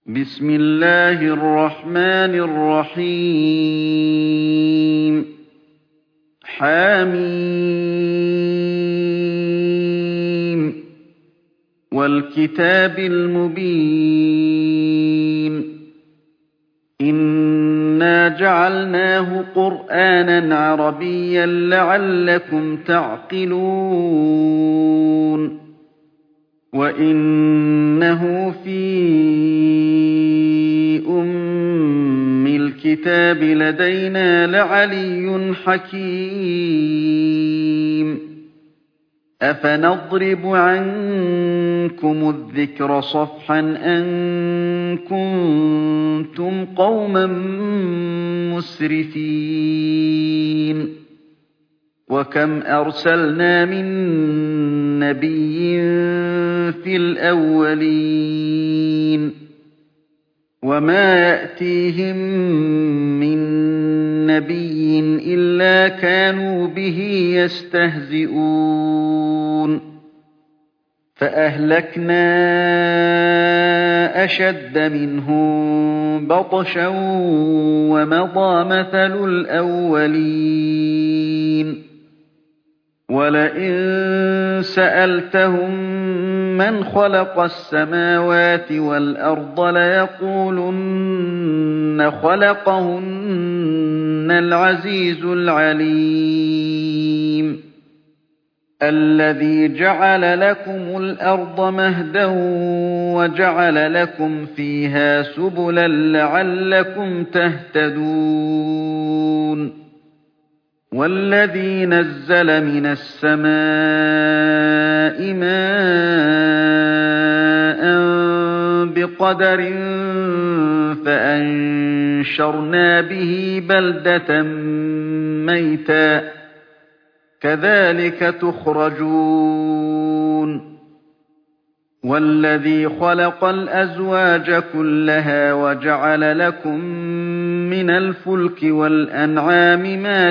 بسم الله الرحمن الرحيم حم والكتاب المبين إنا جعلناه قرآنا عربيا لعلكم تعقلون وإنه في أم الكتاب لدينا لعلي حكيم أفنضرب عنكم الذكر صفحا أن كنتم قوما مسرفين وكم أرسلنا من نبي في الأولين وما يأتيهم من نبي إلا كانوا به يستهزئون فأهلكنا أشد منهم بطشا ومضى مثل الأولين ولئن سألتهم من خلق السماوات والأرض ليقولن خلقهن العزيز العليم الذي جعل لكم الأرض مهدا وجعل لكم فيها سبلا لعلكم تهتدون والذي نزل من السماء ماء بقدر فأنشرنا به بلدة ميتا كذلك تخرجون والذي خلق الأزواج كلها وجعل لكم من الفلك والأنعام ما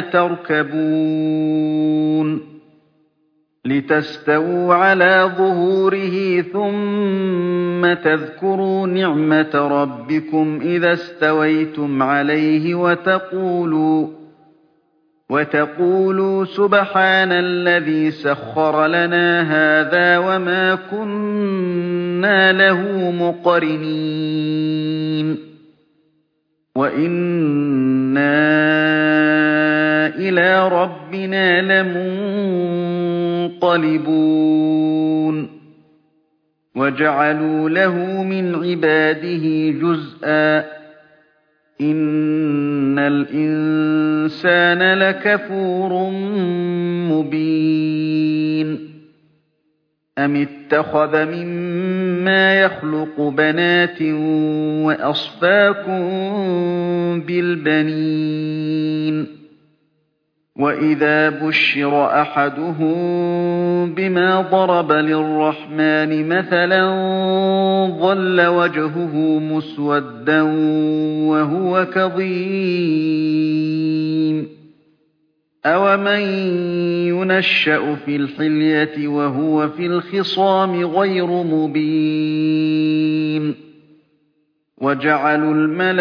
تركبون لتستووا على ظهوره ثم تذكروا نعمة ربكم إذا استويتم عليه وتقولوا سبحان الذي سخر لنا هذا وما كنا له مقرنين وإنا إلى ربنا لمنقلبون وجعلوا له من عباده جزءا إن الإنسان لكفور مبين أم اتخذ مما يخلق بنات وأصفاكم بالبنين وإذا بشر أحدهم بما ضرب للرحمن مثلا ظل وجهه مسودا وهو كظيم أومن ينشأ في الحلية وهو في الخصام غير مبين وجعلوا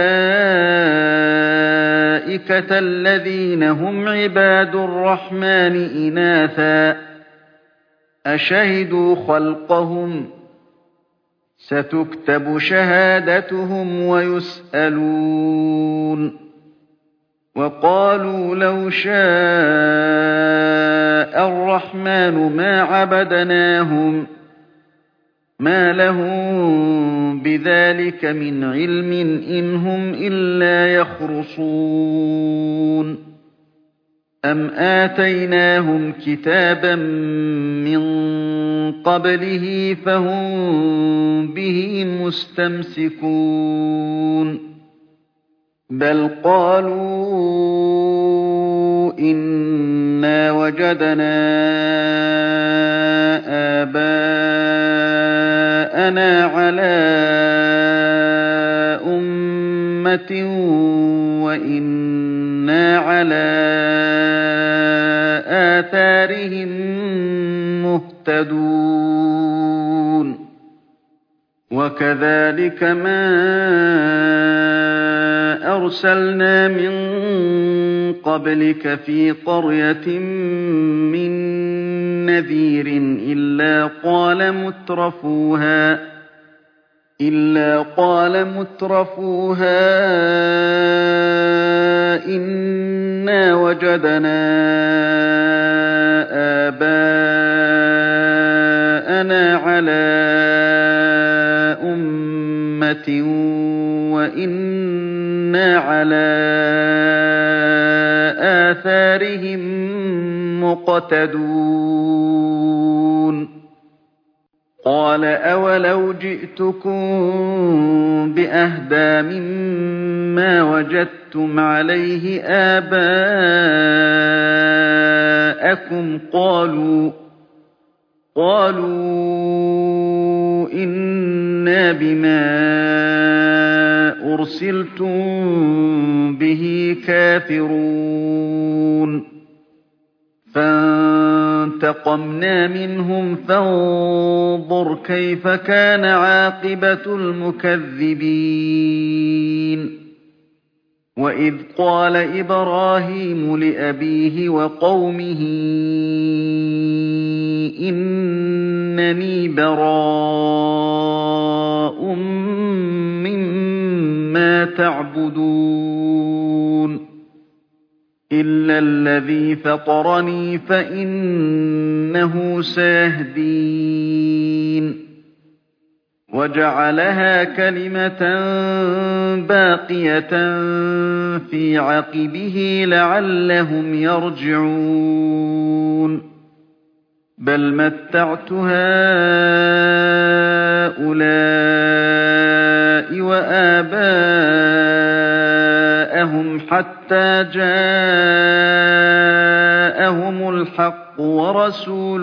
الملائكة الذين هم عباد الرحمن إناثا أشهدوا خلقهم ستكتب شهادتهم ويسألون وقالوا لو شاء الرحمن ما عبدناهم ما لهم بذلك من علم إن هم إلا يخرصون أم آتيناهم كتابا من قبله فهم به مستمسكون بل قالوا إنا وجدنا آباءنا على أمة وإنا على آثارهم مهتدون وَكَذَٰلِكَ مَا أَرْسَلْنَا مِن قَبْلِكَ فِي قَرْيَةٍ مِّن نَّذِيرٍ إِلَّا قَالَ مُتْرَفُوهَا إِنَّا وَجَدْنَا آبَاءَنَا عَلَىٰ أُمَّةٍ وَإِنَّا عَلَىٰ آثَارِهِم مُّقْتَدُونَ قَالَ أَوَلَوْ جِئْتُكُم بِأَهْدَىٰ مِمَّا وَجَدتُّمْ عَلَيْهِ آبَاءَكُمْ قَالُوا إِنَّا بِمَا أُرْسِلْتُم بِهِ كَافِرُونَ فَانتَقَمْنَا مِنْهُمْ فَانظُرْ كَيْفَ كَانَ عَاقِبَةُ الْمُكَذِّبِينَ وَإِذْ قَالَ إِبْرَاهِيمُ لِأَبِيهِ وَقَوْمِهِ إِنَّنِي بَرَاءٌ مِّمَّا تَعْبُدُونَ إِلَّا الَّذِي فَطَرَنِي فَإِنَّهُ سَيَهْدِينِ وَجَعَلَهَا كَلِمَةً بَاقِيَةً فِي عَقِبِهِ لَعَلَّهُمْ يَرْجِعُونَ بَلْ مَتَّعْتُ هَٰؤُلَاءِ وَآبَاءَهُمْ حَتَّىٰ جَاءَهُمُ الْحَقُّ وَرَسُولٌ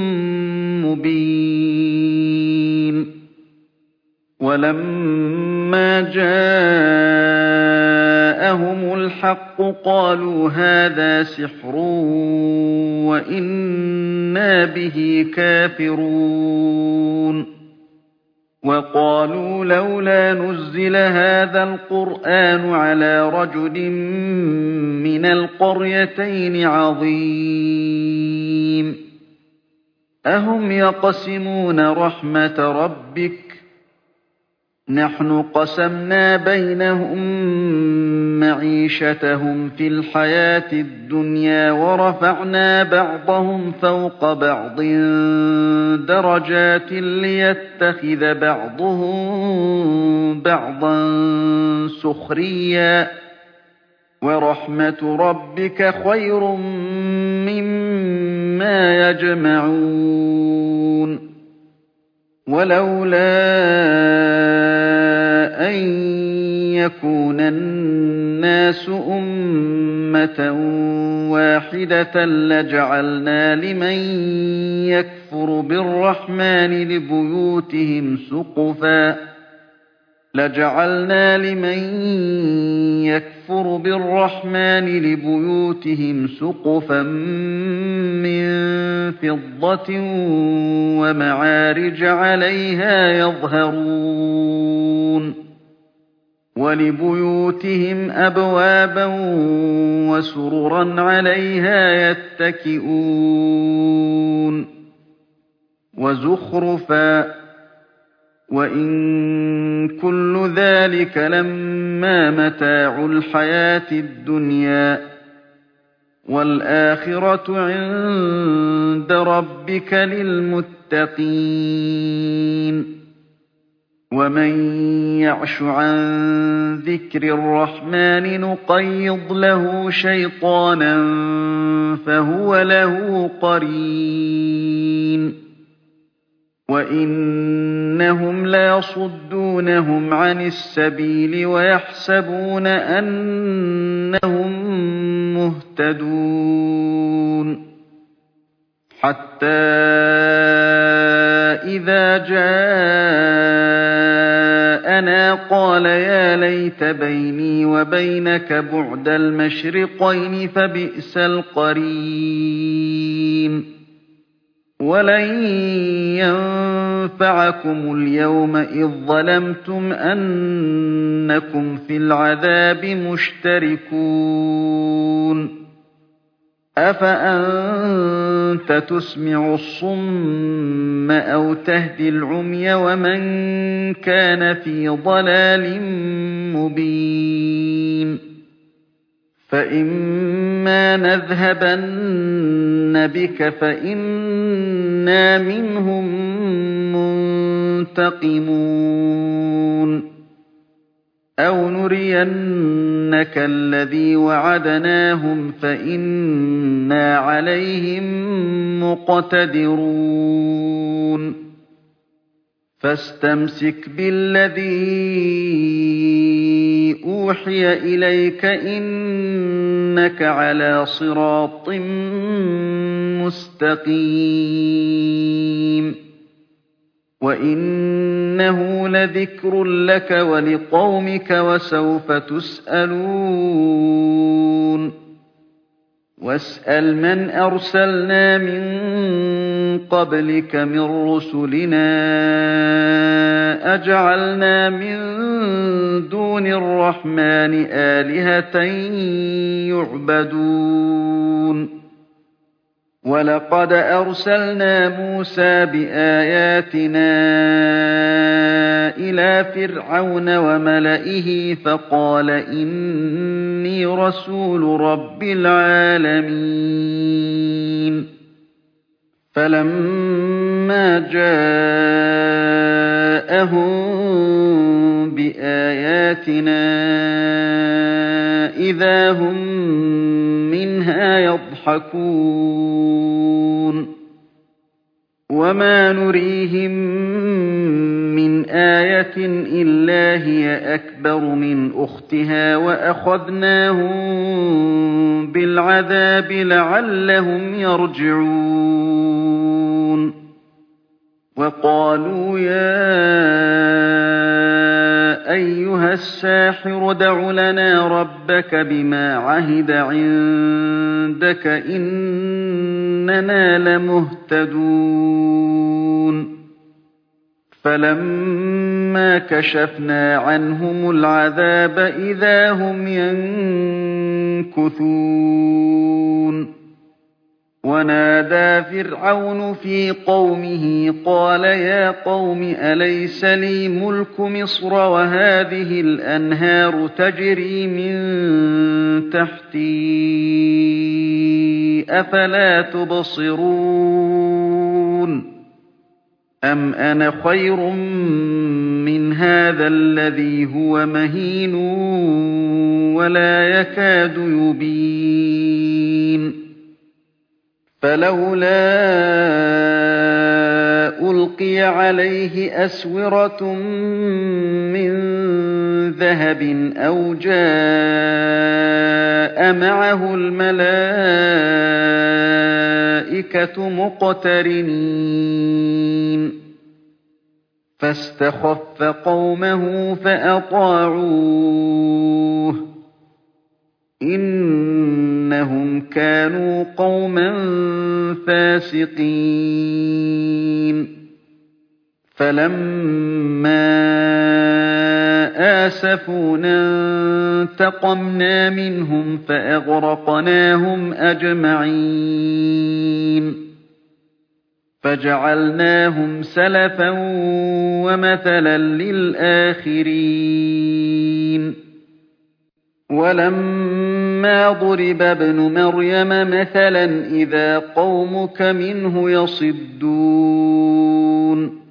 مُّبِينٌ وَلَمَّا جَاءَهُمُ الْحَقُّ قَالُوا هَٰذَا سِحْرٌ وَإِنَّا بِهِ كَافِرُونَ وَقَالُوا لَوْلَا نُزِّلَ هَٰذَا الْقُرْآنُ عَلَىٰ رَجُلٍ مِّنَ الْقَرْيَتَيْنِ عَظِيمٍ أَهُمْ يَقْسِمُونَ رَحْمَتَ رَبِّكَ نَحْنُ قَسَمْنَا بَيْنَهُم مَّعِيشَتَهُمْ فِي الْحَيَاةِ الدُّنْيَا وَرَفَعْنَا بَعْضَهُمْ فَوْقَ بَعْضٍ دَرَجَاتٍ لِّيَتَّخِذَ بَعْضُهُم بَعْضًا سُخْرِيًّا ۗ وَرَحْمَةُ رَبِّكَ خَيْرٌ مِّمَّا يَجْمَعُونَ وَلَوْلَا أَن يَكُونَ النَّاسُ أُمَّةً وَاحِدَةً لَّجَعَلْنَا لِمَن يَكْفُرُ بِالرَّحْمَٰنِ لِبُيُوتِهِمْ سُقُفًا مِّن فِضَّةٍ وَمَعَارِجَ عَلَيْهَا يَظْهَرُونَ وَلِبُيُوتِهِمْ أَبْوَابًا وَسُرُرًا عَلَيْهَا يَتَّكِئُونَ وَزُخْرُفًا ۚ وَإِن كُلُّ ذَٰلِكَ لَمَّا مَتَاعُ الْحَيَاةِ الدُّنْيَا ۚ وَالْآخِرَةُ عِندَ رَبِّكَ لِلْمُتَّقِينَ وَمَن يَعْشُ عَن ذِكْرِ الرَّحْمَٰنِ نُقَيِّضْ لَهُ شَيْطَانًا فَهُوَ لَهُ قَرِينٌ وَإِنَّهُمْ لَيَصُدُّونَهُمْ عَنِ السَّبِيلِ وَيَحْسَبُونَ أَنَّهُم مُّهْتَدُونَ حَتَّىٰ إِذَا جَاءَنَا قَالَ يَا لَيْتَ بَيْنِي وَبَيْنَكَ بُعْدَ الْمَشْرِقَيْنِ فَبِئْسَ الْقَرِينُ وَلَن يَنفَعَكُمُ الْيَوْمَ إِذ ظَّلَمْتُمْ أَنَّكُمْ فِي الْعَذَابِ مُشْتَرِكُونَ أَفَأَنتَ تُسْمِعُ الصُّمَّ أَوْ تَهْدِي الْعُمْيَ وَمَن كَانَ فِي ضَلَالٍ مُّبِينٍ فَإِمَّا نَذْهَبَنَّ بِكَ فَإِنَّا مِنْهُم مُّنتَقِمُونَ أَوْ نُرِيَنَّكَ الَّذِي وَعَدْنَاهُمْ فَإِنَّا عَلَيْهِم مُّقْتَدِرُونَ فَاسْتَمْسِكْ بِالَّذِي أُوحِيَ إِلَيْكَ إِنَّكَ عَلَىٰ صِرَاطٍ مُّسْتَقِيمٍ وَإِنَّهُ لَذِكْرٌ لَّكَ وَلِقَوْمِكَ وَسَوْفَ تُسْأَلُونَ وَاسْأَلْ مَنْ أَرْسَلْنَا مِن قَبْلِكَ مِن رُّسُلِنَا أَجَعَلْنَا مِن دُونِ الرَّحْمَٰنِ آلِهَةً يُعْبَدُونَ وَلَقَدْ أَرْسَلْنَا مُوسَىٰ بِآيَاتِنَا إِلَىٰ فِرْعَوْنَ وَمَلَئِهِ فَقَالَ إِنِّي رَسُولُ رَبِّ الْعَالَمِينَ فَلَمَّا جَاءَهُم بِآيَاتِنَا إِذَا هُم مِّنْهَا يَضْحَكُونَ وَمَا نُرِيهِم مِّنْ آيَةٍ إِلَّا هِيَ أَكْبَرُ مِنْ أُخْتِهَا وَأَخَذْنَاهُم بِالْعَذَابِ لَعَلَّهُمْ يَرْجِعُونَ وَقَالُوا يَا أَيُّهَ السَّاحِرُ ادْعُ لَنَا رَبَّكَ بِمَا عَهِدَ عِندَكَ إِنَّنَا لَمُهْتَدُونَ فَلَمَّا كَشَفْنَا عَنْهُمُ الْعَذَابَ إِذَا هُمْ يَنكُثُونَ وَنَادَىٰ فِرْعَوْنُ فِي قَوْمِهِ قَالَ يَا قَوْمِ أَلَيْسَ لِي مُلْكُ مِصْرَ وَهَٰذِهِ الْأَنْهَارُ تَجْرِي مِن تَحْتِي أَفَلَا تُبْصِرُونَ أَمْ أَنَا خَيْرٌ مِّنْ هَٰذَا الَّذِي هُوَ مَهِينٌ وَلَا يَكَادُ يُبِينُ فَلَوْلَا أُلْقِيَ عَلَيْهِ أَسْوِرَةٌ مِّن ذَهَبٍ أَوْ جَاءَ مَعَهُ الْمَلَائِكَةُ مُقْتَرِنِينَ فَاسْتَخَفَّ قَوْمَهُ فَأَطَاعُوهُ إِنَّهُمْ كَانُوا قَوْمًا فَاسِقِينَ فَلَمَّا آسَفُونَا انتَقَمْنَا مِنْهُمْ فَأَغْرَقْنَاهُمْ أَجْمَعِينَ فَجَعَلْنَاهُمْ سَلَفًا وَمَثَلًا لِّلْآخِرِينَ وَلَمَّا ضُرِبَ ابْنُ مَرْيَمَ مَثَلًا إِذَا قَوْمُكَ مِنْهُ يَصِدُّونَ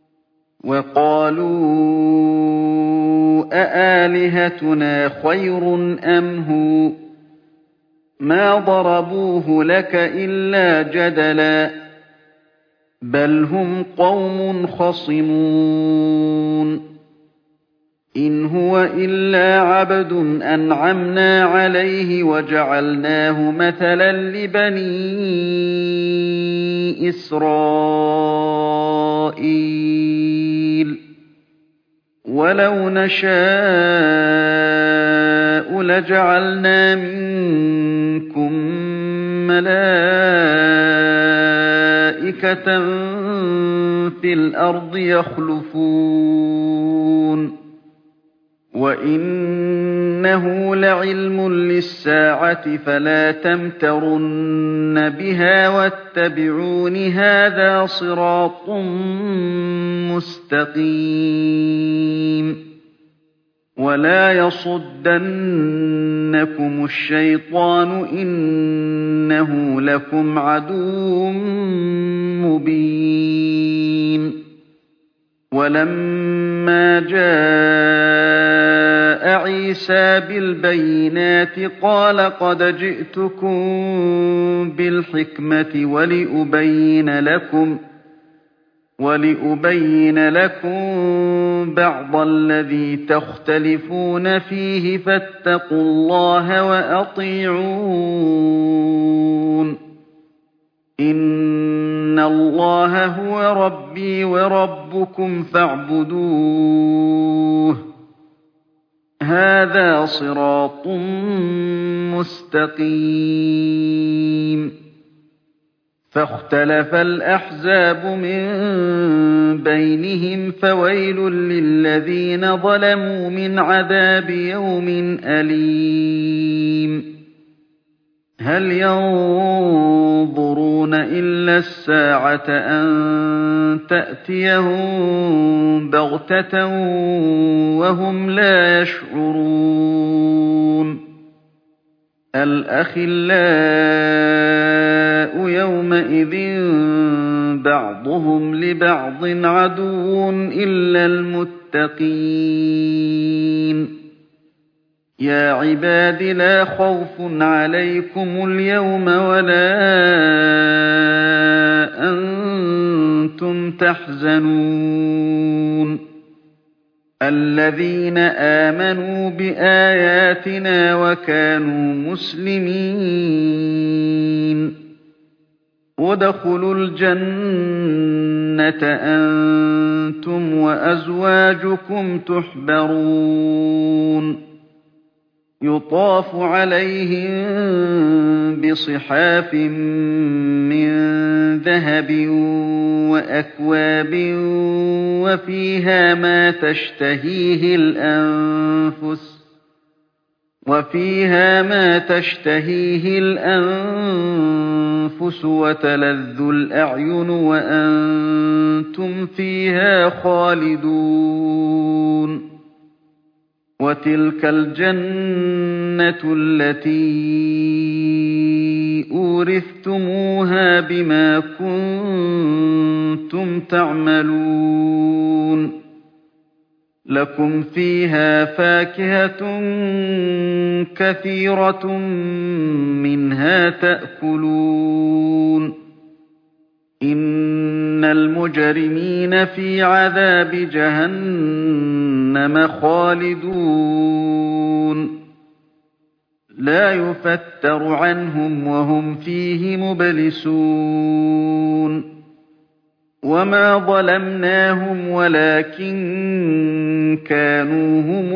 وَقَالُوا أَآلِهَتُنَا خَيْرٌ أَمْ هُوَ مَا ضَرَبُوهُ لَكَ إِلَّا جَدَلًا بَلْ هُمْ قَوْمٌ خَصِمُونَ إِنْ هُوَ إِلَّا عَبْدٌ أَنْعَمْنَا عَلَيْهِ وَجَعَلْنَاهُ مَثَلًا لِّبَنِي إِسْرَائِيلَ وَلَوْ نَشَاءُ لَجَعَلْنَا مِنكُم مَّلَائِكَةً مَلَائِكَةً فِي الْأَرْضِ يَخْلُفُونَ وَإِنَّهُ لَعِلْمٌ لِّلسَّاعَةِ فَلَا تَمْتَرُنَّ بِهَا وَاتَّبِعُونِ هَٰذَا صِرَاطٌ مُّسْتَقِيمٌ وَلَا يَصُدَّنَّكُمُ الشَّيْطَانُ ۖ إِنَّهُ لَكُمْ عَدُوٌّ مُّبِينٌ وَلَمَّا جَاءَ عِيسَىٰ بِالْبَيِّنَاتِ قَالَ قَدْ جِئْتُكُم بِالْحِكْمَةِ وَلِأُبَيِّنَ لَكُم بَعْضَ الَّذِي تَخْتَلِفُونَ فِيهِ فَاتَّقُوا اللَّهَ وَأَطِيعُونِ إِنَّ اللَّهَ هُوَ رَبِّي وَرَبُّكُمْ فَاعْبُدُوهُ هَٰذَا صِرَاطٌ مُّسْتَقِيمٌ فَاخْتَلَفَ الْأَحْزَابُ مِن بَيْنِهِمْ فَوَيْلٌ لِّلَّذِينَ ظَلَمُوا مِنْ عَذَابِ يَوْمٍ أَلِيمٍ هَلْ يَنظُرُونَ إِلَّا السَّاعَةَ أَن تَأْتِيَهُم بَغْتَةً وَهُمْ لَا يَشْعُرُونَ الْأَخِلَّاءُ يَوْمَئِذٍ بَعْضُهُمْ لِبَعْضٍ عَدُوٌّ إِلَّا الْمُتَّقِينَ يَا عِبَادِ لَا خَوْفٌ عَلَيْكُمُ الْيَوْمَ وَلَا أَنتُمْ تَحْزَنُونَ الَّذِينَ آمَنُوا بِآيَاتِنَا وَكَانُوا مُسْلِمِينَ ادْخُلُوا الْجَنَّةَ أَنتُمْ وَأَزْوَاجُكُمْ تُحْبَرُونَ يُطَافُ عَلَيْهِم بِصِحَافٍ مِّن وَذَهَبٍ وَأَكْوَابٍ وَفِيهَا مَا تَشْتَهِيهِ الْأَنفُسُ وَتَلَذُّ الْأَعْيُنُ وَأَنتُمْ فِيهَا خَالِدُونَ وَتِلْكَ الْجَنَّةُ الَّتِي أُورِثْتُمُوهَا بِمَا كُنتُمْ تَعْمَلُونَ لَكُمْ فِيهَا فَاكِهَةٌ كَثِيرَةٌ مِّنْهَا تَأْكُلُونَ إِنَّ الْمُجْرِمِينَ فِي عَذَابِ جَهَنَّمَ خَالِدُونَ لَا يُفَتَّرُ عَنْهُمْ وَهُمْ فِيهِ مُبْلِسُونَ وَمَا ظَلَمْنَاهُمْ وَلَٰكِن كَانُوا هُمُ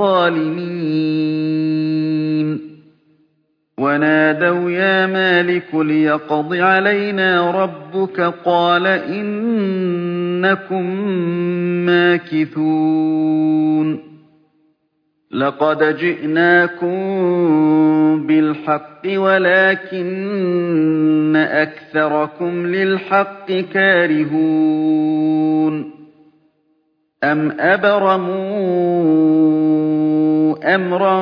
الظَّالِمِينَ وَنَادَوْا يَا مَالِكُ لِيَقْضِ عَلَيْنَا رَبُّكَ قَالَ إِنَّكُم مَّاكِثُونَ لَقَدْ جِئْنَاكُم بِالْحَقِّ وَلَٰكِنَّ أَكْثَرَكُمْ لِلْحَقِّ كَارِهُونَ أَمْ أَبْرَمُوا أَمْرًا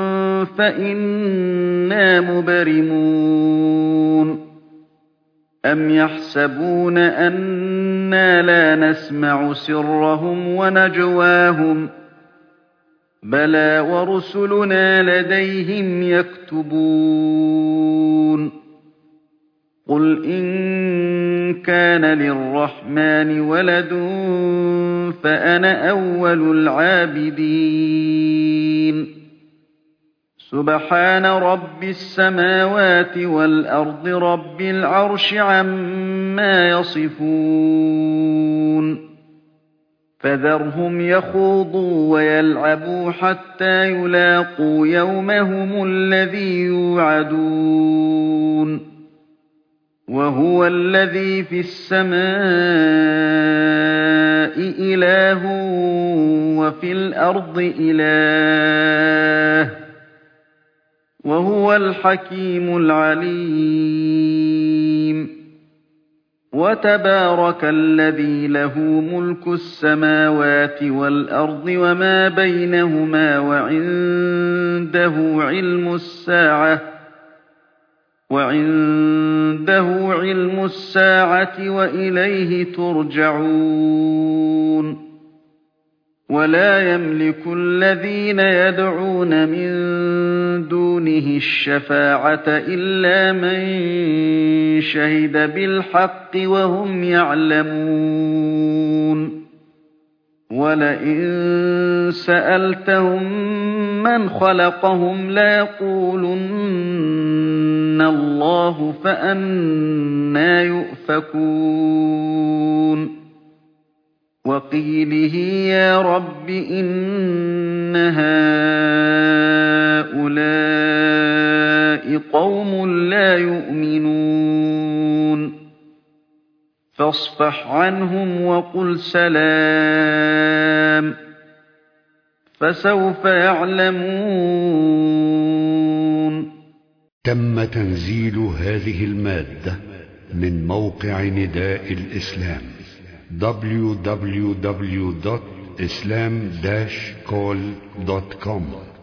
فَإِنَّا مُبْرِمُونَ أَمْ يَحْسَبُونَ أَنَّا لَا نَسْمَعُ سِرَّهُمْ وَنَجْوَاهُم بَلَىٰ وَرُسُلُنَا لَدَيْهِمْ يَكْتُبُونَ قُلْ إِن كَانَ لِلرَّحْمَٰنِ وَلَدٌ فَأَنَا أَوَّلُ الْعَابِدِينَ سُبْحَانَ رَبِّ السَّمَاوَاتِ وَالْأَرْضِ رَبِّ الْعَرْشِ عَمَّا يَصِفُونَ فَذَرْهُمْ يَخُوضُوا وَيَلْعَبُوا حَتَّىٰ يُلَاقُوا يَوْمَهُمُ الَّذِي يُوعَدُونَ وهو الذي في السماء إله وفي الأرض إله وهو الحكيم العليم وتبارك الذي له ملك السماوات والأرض وما بينهما وعنده علم الساعة وإليه ترجعون ولا يملك الذين يدعون من دونه الشفاعة إلا من شهد بالحق وهم يعلمون ولئن سألتهم من خلقهم ليقولن الله فأنى يؤفكون وقيله يا رب إن هؤلاء قوم لا يؤمنون فاصفح عنهم وقل سلام فسوف يعلمون. تم تنزيل هذه المادة من موقع نداء الإسلام www.islam-call.com